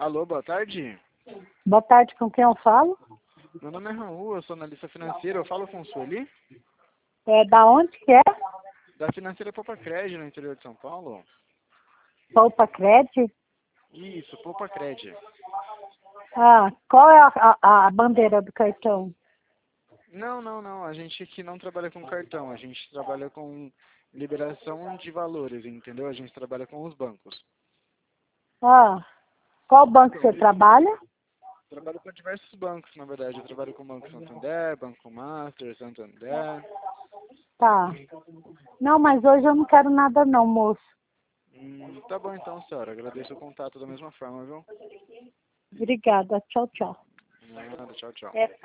Alô, boa tarde. Boa tarde, com quem eu falo? Meu nome é Raul, eu sou analista financeiro. Eu falo com o Sueli? É da onde que é? Da financeira Poupa Cred, no interior de São Paulo. Poupa Cred? Isso, Poupa Cred. Ah, qual é a bandeira do cartão? Não. A gente aqui não trabalha com cartão. A gente trabalha com liberação de valores, entendeu? A gente trabalha com os bancos. Ah, qual banco você trabalha? Trabalho com diversos bancos, na verdade. Eu trabalho com o Banco Santander, Banco Master, Santander. Tá. Não, mas hoje eu não quero nada não, moço. Tá bom então, senhora. Agradeço o contato da mesma forma, viu? Obrigada. Tchau, tchau. Nada, tchau, tchau.